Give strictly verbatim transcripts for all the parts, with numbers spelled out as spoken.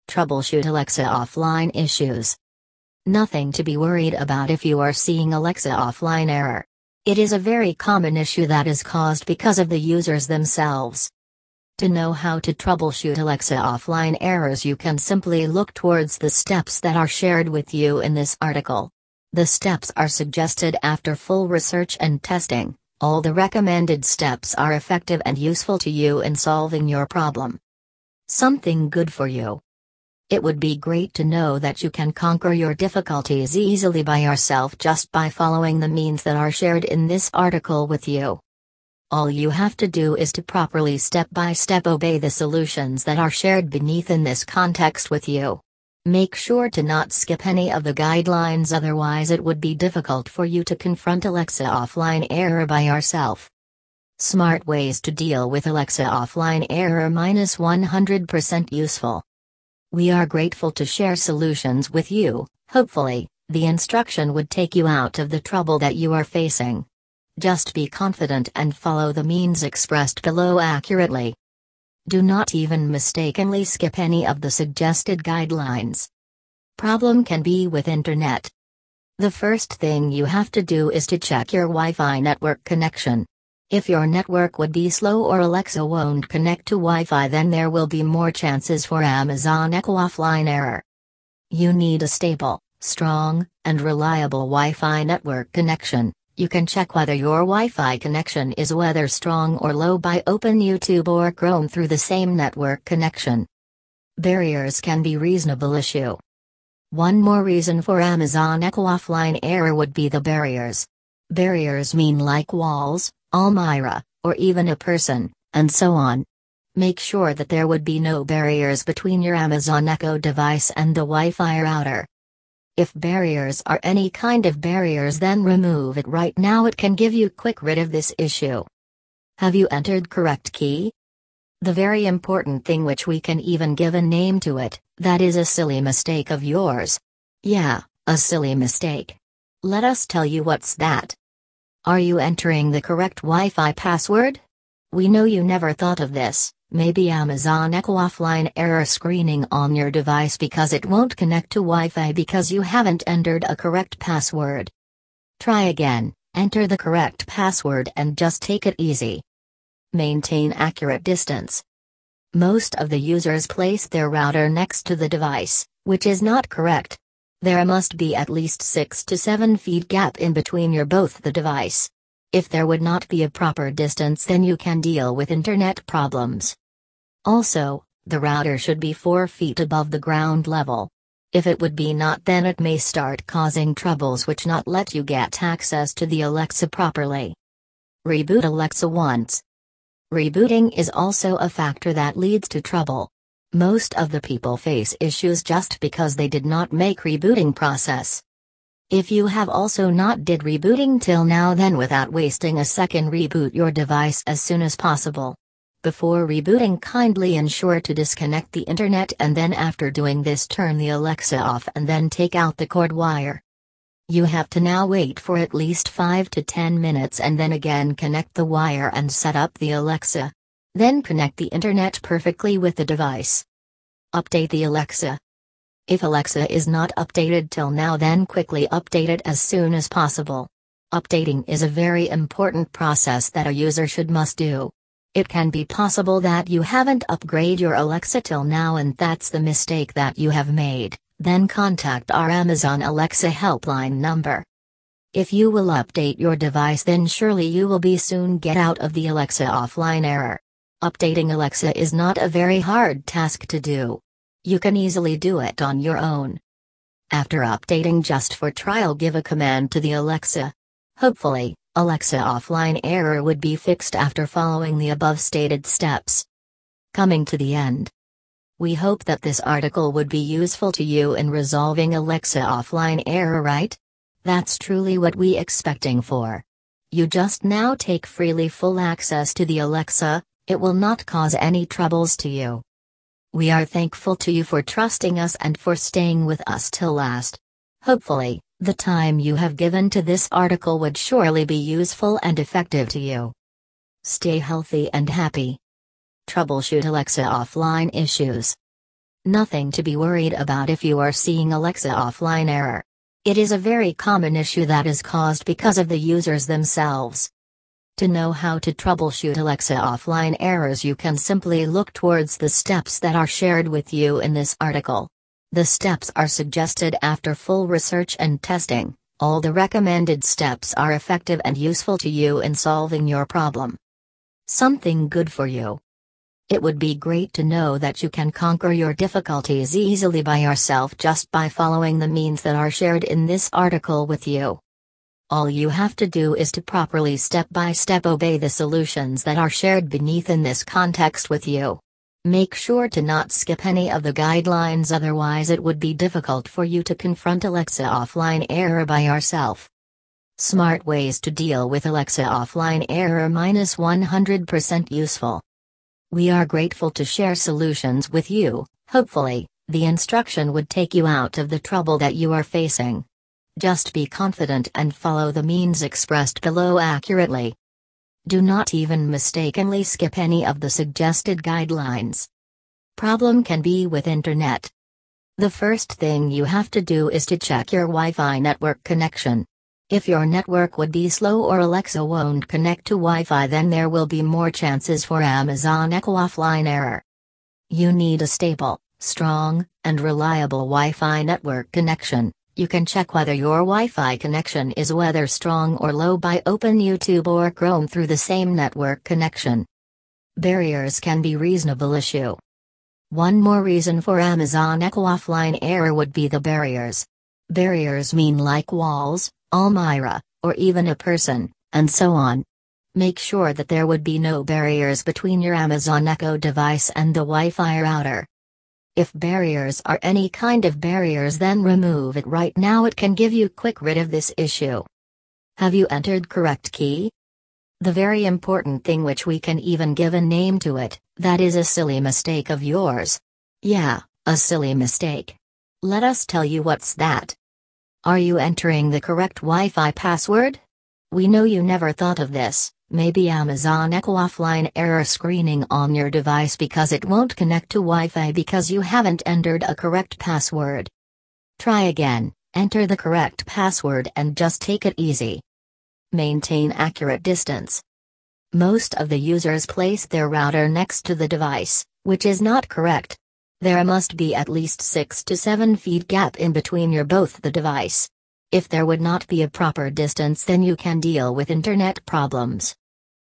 Troubleshoot Alexa offline issues. Nothing to be worried about if you are seeing Alexa offline error. It is a very common issue that is caused because of the users themselves. To know how to troubleshoot Alexa offline errors, you can simply look towards the steps that are shared with you in this article. The steps are suggested after full research and testing. All the recommended steps are effective and useful to you in solving your problem. Something good for you. It would be great to know that you can conquer your difficulties easily by yourself just by following the means that are shared in this article with you. All you have to do is to properly step-by-step obey the solutions that are shared beneath in this context with you. Make sure to not skip any of the guidelines, otherwise it would be difficult for you to confront Alexa offline error by yourself. Smart ways to deal with Alexa offline error minus one hundred percent useful. We are grateful to share solutions with you. Hopefully, the instruction would take you out of the trouble that you are facing. Just be confident and follow the means expressed below accurately. Do not even mistakenly skip any of the suggested guidelines. Problem can be with internet. The first thing you have to do is to check your Wi-Fi network connection. If your network would be slow or Alexa won't connect to Wi-Fi, then there will be more chances for Amazon Echo offline error. You need a stable, strong, and reliable Wi-Fi network connection. You can check whether your Wi-Fi connection is whether strong or low by open YouTube or Chrome through the same network connection. Barriers can be reasonable issue. One more reason for Amazon Echo offline error would be the barriers. Barriers mean like walls, Almira, or even a person, and so on. Make sure that there would be no barriers between your Amazon Echo device and the Wi-Fi router. If barriers are any kind of barriers, then remove it right now. It can give you quick rid of this issue. Have you entered correct key? The very important thing, which we can even give a name to it, that is a silly mistake of yours. Yeah, a silly mistake. Let us tell you what's that. Are you entering the correct Wi-Fi password? We know you never thought of this. Maybe Amazon Echo offline error screening on your device because it won't connect to Wi-Fi because you haven't entered a correct password. Try again, enter the correct password and just take it easy. Maintain accurate distance. Most of the users place their router next to the device, which is not correct. There must be at least six to seven feet gap in between your both the device. If there would not be a proper distance, then you can deal with internet problems. Also, the router should be four feet above the ground level. If it would be not, then it may start causing troubles which not let you get access to the Alexa properly. Reboot Alexa once. Rebooting is also a factor that leads to trouble. Most of the people face issues just because they did not make rebooting process. If you have also not did rebooting till now, then without wasting a second, reboot your device as soon as possible. Before rebooting, kindly ensure to disconnect the internet, and then after doing this, turn the Alexa off and then take out the cord wire. You have to now wait for at least five to ten minutes and then again connect the wire and set up the Alexa. Then connect the internet perfectly with the device. Update the Alexa. If Alexa is not updated till now, then quickly update it as soon as possible. Updating is a very important process that a user should must do. It can be possible that you haven't upgraded your Alexa till now, and that's the mistake that you have made. Then contact our Amazon Alexa helpline number. If you will update your device, then surely you will be soon get out of the Alexa offline error. Updating Alexa is not a very hard task to do. You can easily do it on your own. After updating, just for trial, give a command to the Alexa. Hopefully, Alexa offline error would be fixed after following the above stated steps. Coming to the end. We hope that this article would be useful to you in resolving Alexa offline error, right? That's truly what we expecting for. You just now take freely full access to the Alexa. It will not cause any troubles to you. We are thankful to you for trusting us and for staying with us till last. Hopefully, the time you have given to this article would surely be useful and effective to you. Stay healthy and happy. Troubleshoot Alexa offline issues. Nothing to be worried about if you are seeing Alexa offline error. It is a very common issue that is caused because of the users themselves. To know how to troubleshoot Alexa offline errors, you can simply look towards the steps that are shared with you in this article. The steps are suggested after full research and testing. All the recommended steps are effective and useful to you in solving your problem. Something good for you. It would be great to know that you can conquer your difficulties easily by yourself just by following the means that are shared in this article with you. All you have to do is to properly step-by-step obey the solutions that are shared beneath in this context with you. Make sure to not skip any of the guidelines, otherwise it would be difficult for you to confront Alexa offline error by yourself. Smart ways to deal with Alexa offline error minus one hundred percent useful. We are grateful to share solutions with you. Hopefully, the instruction would take you out of the trouble that you are facing. Just be confident and follow the means expressed below accurately. Do not even mistakenly skip any of the suggested guidelines. Problem can be with internet. The first thing you have to do is to check your Wi-Fi network connection. If your network would be slow or Alexa won't connect to Wi-Fi, then there will be more chances for Amazon Echo offline error. You need a stable, strong, and reliable Wi-Fi network connection. You can check whether your Wi-Fi connection is whether strong or low by open YouTube or Chrome through the same network connection. Barriers can be reasonable issue. One more reason for Amazon Echo offline error would be the barriers. Barriers mean like walls, Almira, or even a person, and so on. Make sure that there would be no barriers between your Amazon Echo device and the Wi-Fi router. If barriers are any kind of barriers, then remove it right now. It can give you quick rid of this issue. Have you entered correct key? The very important thing, which we can even give a name to it, that is a silly mistake of yours. Yeah, a silly mistake. Let us tell you what's that. Are you entering the correct Wi-Fi password? We know you never thought of this. Maybe Amazon Echo offline error screening on your device because it won't connect to Wi-Fi because you haven't entered a correct password. Try again, enter the correct password and just take it easy. Maintain accurate distance. Most of the users place their router next to the device, which is not correct. There must be at least six to seven feet gap in between your both the device. If there would not be a proper distance, then you can deal with internet problems.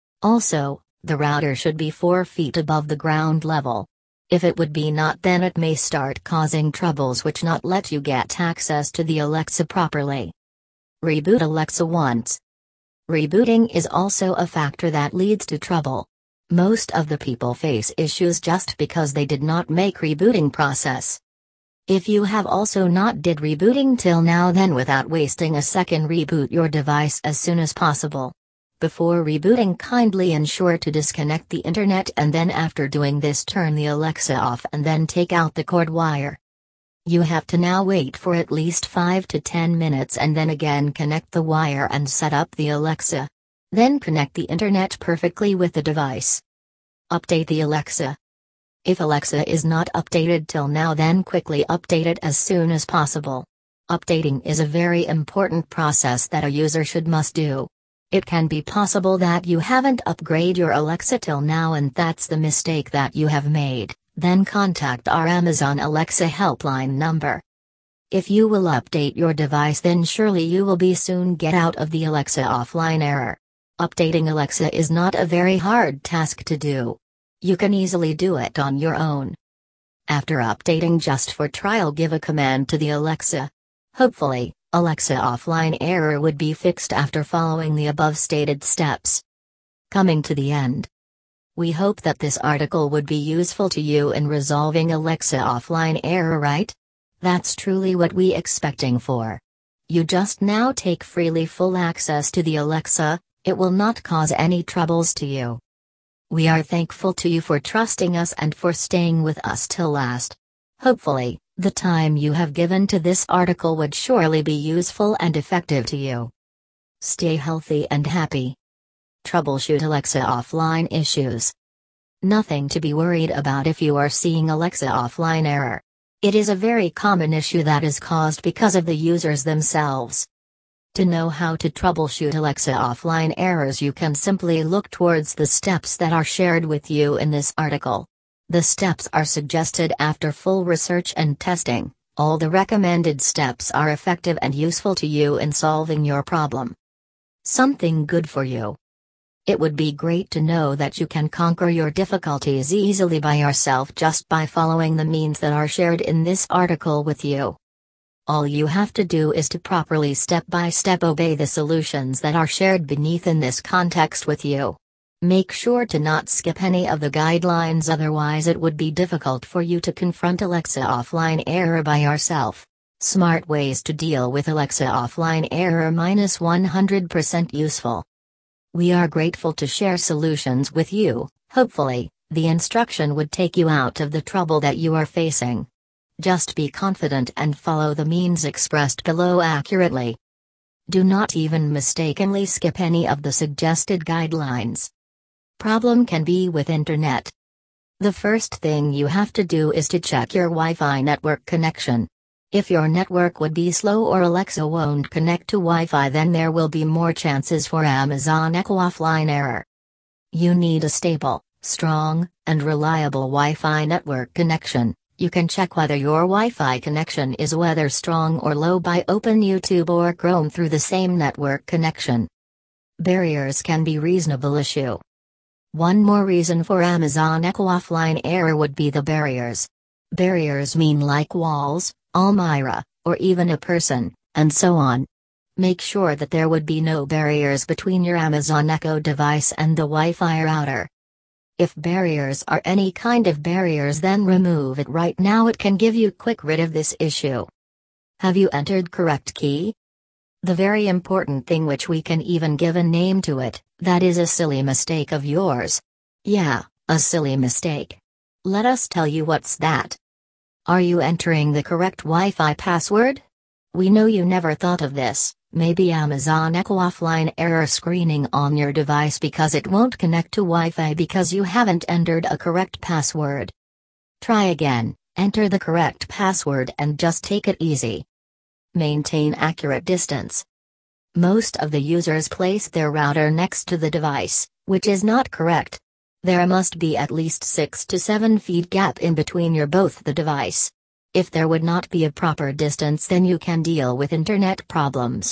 Also, the router should be four feet above the ground level. If it would be not, then it may start causing troubles which not let you get access to the Alexa properly. Reboot Alexa once. Rebooting is also a factor that leads to trouble. Most of the people face issues just because they did not make rebooting process. If you have also not did rebooting till now, then without wasting a second, reboot your device as soon as possible. Before rebooting, kindly ensure to disconnect the internet, and then after doing this, turn the Alexa off and then take out the cord wire. You have to now wait for at least five to ten minutes and then again connect the wire and set up the Alexa. Then connect the internet perfectly with the device. Update the Alexa. If Alexa is not updated till now, then quickly update it as soon as possible. Updating is a very important process that a user should must do. It can be possible that you haven't upgraded your Alexa till now, and that's the mistake that you have made. Then contact our Amazon Alexa helpline number. If you will update your device, then surely you will be soon get out of the Alexa offline error. Updating Alexa is not a very hard task to do. You can easily do it on your own. After updating, just for trial, give a command to the Alexa. Hopefully, Alexa offline error would be fixed after following the above stated steps. Coming to the end. We hope that this article would be useful to you in resolving Alexa offline error, right? That's truly what we expecting for. You just now take freely full access to the Alexa. It will not cause any troubles to you. We are thankful to you for trusting us and for staying with us till last. Hopefully, the time you have given to this article would surely be useful and effective to you. Stay healthy and happy. Troubleshoot Alexa offline issues. Nothing to be worried about if you are seeing Alexa offline error. It is a very common issue that is caused because of the users themselves. To know how to troubleshoot Alexa offline errors, you can simply look towards the steps that are shared with you in this article. The steps are suggested after full research and testing. All the recommended steps are effective and useful to you in solving your problem. Something good for you. It would be great to know that you can conquer your difficulties easily by yourself just by following the means that are shared in this article with you. All you have to do is to properly step-by-step obey the solutions that are shared beneath in this context with you. Make sure to not skip any of the guidelines, otherwise it would be difficult for you to confront Alexa offline error by yourself. Smart ways to deal with Alexa offline error minus one hundred percent useful. We are grateful to share solutions with you. Hopefully, the instruction would take you out of the trouble that you are facing. Just be confident and follow the means expressed below accurately. Do not even mistakenly skip any of the suggested guidelines. Problem can be with internet. The first thing you have to do is to check your Wi-Fi network connection. If your network would be slow or Alexa won't connect to Wi-Fi, then there will be more chances for Amazon Echo offline error. You need a stable, strong, and reliable Wi-Fi network connection. You can check whether your Wi-Fi connection is whether strong or low by open YouTube or Chrome through the same network connection. Barriers can be reasonable issue. One more reason for Amazon Echo offline error would be the barriers. Barriers mean like walls, Almira, or even a person, and so on. Make sure that there would be no barriers between your Amazon Echo device and the Wi-Fi router. If barriers are any kind of barriers, then remove it right now. It can give you quick rid of this issue. Have you entered correct key? The very important thing, which we can even give a name to it, that is a silly mistake of yours. Yeah, a silly mistake. Let us tell you what's that. Are you entering the correct Wi-Fi password? We know you never thought of this. Maybe Amazon Echo offline error screening on your device because it won't connect to Wi-Fi because you haven't entered a correct password. Try again, enter the correct password and just take it easy. Maintain accurate distance. Most of the users place their router next to the device, which is not correct. There must be at least six to seven feet gap in between your both the device. If there would not be a proper distance, then you can deal with internet problems.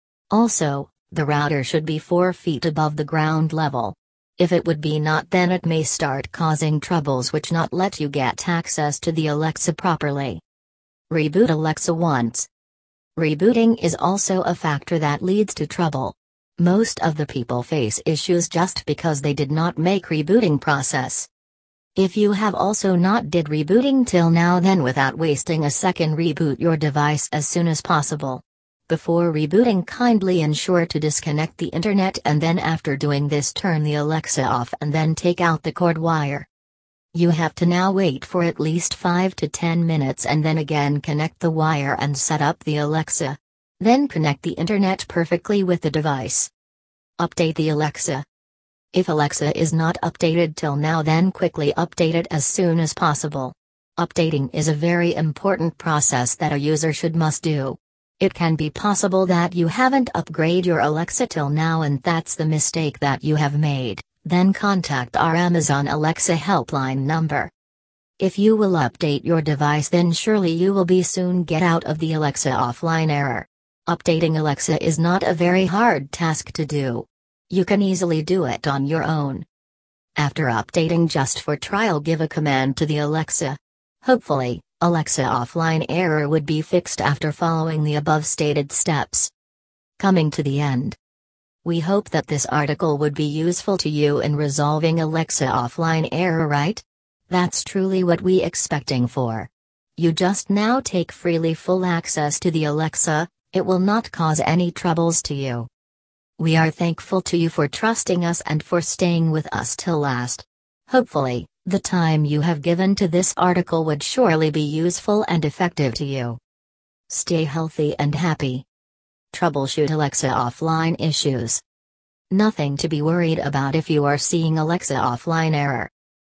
Also, the router should be four feet above the ground level. If it would be not, then it may start causing troubles which not let you get access to the Alexa properly. Reboot Alexa once. Rebooting is also a factor that leads to trouble. Most of the people face issues just because they did not make rebooting process. If you have also not did rebooting till now, then without wasting a second, reboot your device as soon as possible. Before rebooting, kindly ensure to disconnect the internet, and then after doing this, turn the Alexa off and then take out the cord wire. You have to now wait for at least five to ten minutes and then again connect the wire and set up the Alexa. Then connect the internet perfectly with the device. Update the Alexa. If Alexa is not updated till now, then quickly update it as soon as possible. Updating is a very important process that a user should must do. It can be possible that you haven't upgraded your Alexa till now, and that's the mistake that you have made. Then contact our Amazon Alexa helpline number. If you will update your device, then surely you will be soon get out of the Alexa offline error. Updating Alexa is not a very hard task to do. You can easily do it on your own. After updating, just for trial, give a command to the Alexa. Hopefully, Alexa offline error would be fixed after following the above stated steps. Coming to the end. We hope that this article would be useful to you in resolving Alexa offline error, right? That's truly what we expecting for. You just now take freely full access to the Alexa. It will not cause any troubles to you. We are thankful to you for trusting us and for staying with us till last. Hopefully, the time you have given to this article would surely be useful and effective to you. Stay healthy and happy. Troubleshoot Alexa offline issues. Nothing to be worried about if you are seeing Alexa offline error.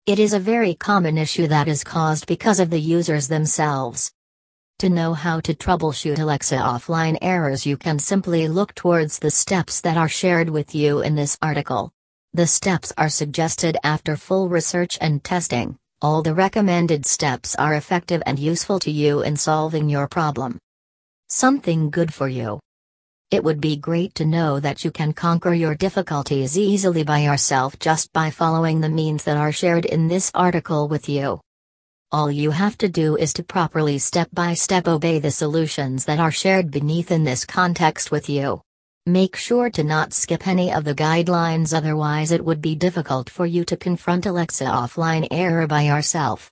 It is a very common issue that is caused because of the users themselves. To know how to troubleshoot Alexa offline errors, you can simply look towards the steps that are shared with you in this article. The steps are suggested after full research and testing. All the recommended steps are effective and useful to you in solving your problem. Something good for you. It would be great to know that you can conquer your difficulties easily by yourself just by following the means that are shared in this article with you. All you have to do is to properly step-by-step obey the solutions that are shared beneath in this context with you. Make sure to not skip any of the guidelines, otherwise it would be difficult for you to confront Alexa offline error by yourself.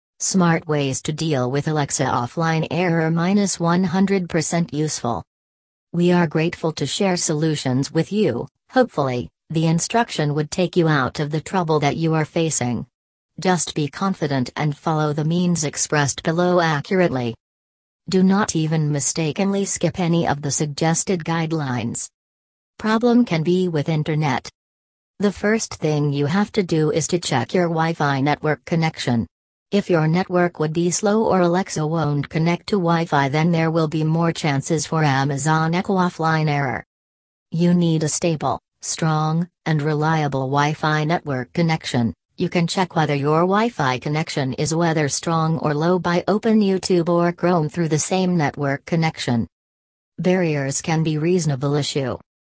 Smart ways to deal with Alexa offline error minus one hundred percent useful. We are grateful to share solutions with you. Hopefully, the instruction would take you out of the trouble that you are facing. Just be confident and follow the means expressed below accurately. Do not even mistakenly skip any of the suggested guidelines. Problem can be with internet. The first thing you have to do is to check your Wi-Fi network connection. If your network would be slow or Alexa won't connect to Wi-Fi, then there will be more chances for Amazon Echo offline error. You need a stable, strong, and reliable Wi-Fi network connection. You can check whether your Wi-Fi connection is whether strong or low by open YouTube or Chrome through the same network connection. Barriers can be reasonable issue.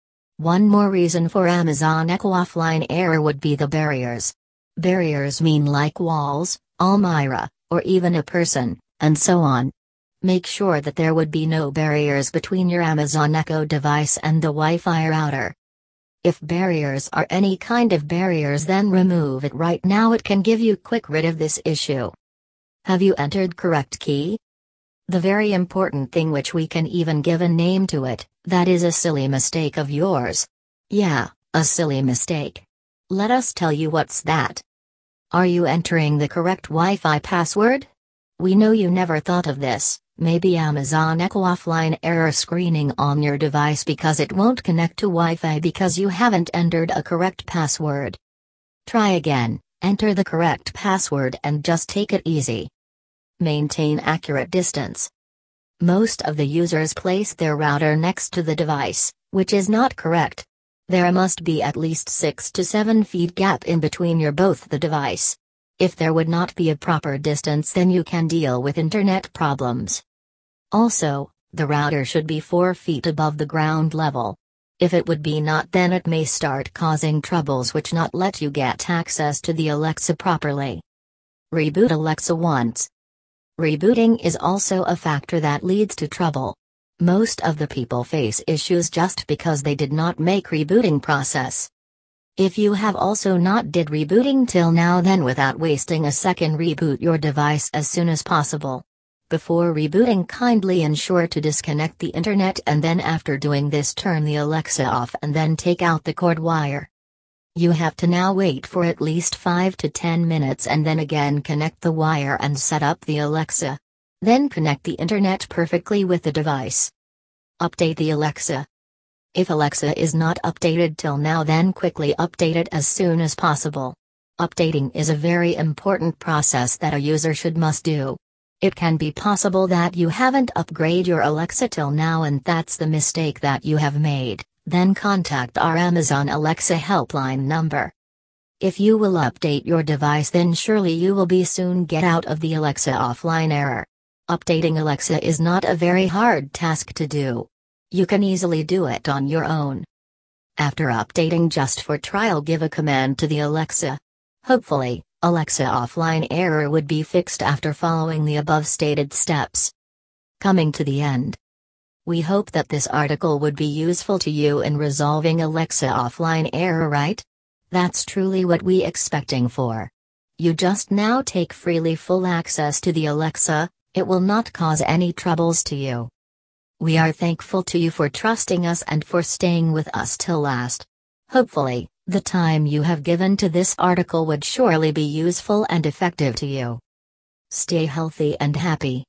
One more reason for Amazon Echo offline error would be the barriers. Barriers mean like walls, Almira, or even a person, and so on. Make sure that there would be no barriers between your Amazon Echo device and the Wi-Fi router. If barriers are any kind of barriers, then remove it right now. It can give you quick rid of this issue. Have you entered correct key? The very important thing, which we can even give a name to it, that is a silly mistake of yours. Yeah, a silly mistake. Let us tell you what's that. Are you entering the correct Wi-Fi password? We know you never thought of this. Maybe Amazon Echo offline error screening on your device because it won't connect to Wi-Fi because you haven't entered a correct password. Try again, enter the correct password and just take it easy. Maintain accurate distance. Most of the users place their router next to the device, which is not correct. There must be at least six to seven feet gap in between your both the device. If there would not be a proper distance, then you can deal with internet problems. Also, the router should be four feet above the ground level. If it would be not, then it may start causing troubles which not let you get access to the Alexa properly. Reboot Alexa once. Rebooting is also a factor that leads to trouble. Most of the people face issues just because they did not make rebooting process. If you have also not did rebooting till now, then without wasting a second, reboot your device as soon as possible. Before rebooting, kindly ensure to disconnect the internet, and then after doing this, turn the Alexa off and then take out the cord wire. You have to now wait for at least five to ten minutes and then again connect the wire and set up the Alexa. Then connect the internet perfectly with the device. Update the Alexa. If Alexa is not updated till now, then quickly update it as soon as possible. Updating is a very important process that a user should must do. It can be possible that you haven't upgraded your Alexa till now, and that's the mistake that you have made. Then contact our Amazon Alexa helpline number. If you will update your device, then surely you will be soon get out of the Alexa offline error. Updating Alexa is not a very hard task to do. You can easily do it on your own. After updating, just for trial, give a command to the Alexa. Hopefully, Alexa offline error would be fixed after following the above stated steps. Coming to the end. We hope that this article would be useful to you in resolving Alexa offline error, right? That's truly what we expecting for. You just now take freely full access to the Alexa. It will not cause any troubles to you. We are thankful to you for trusting us and for staying with us till last. Hopefully, the time you have given to this article would surely be useful and effective to you. Stay healthy and happy.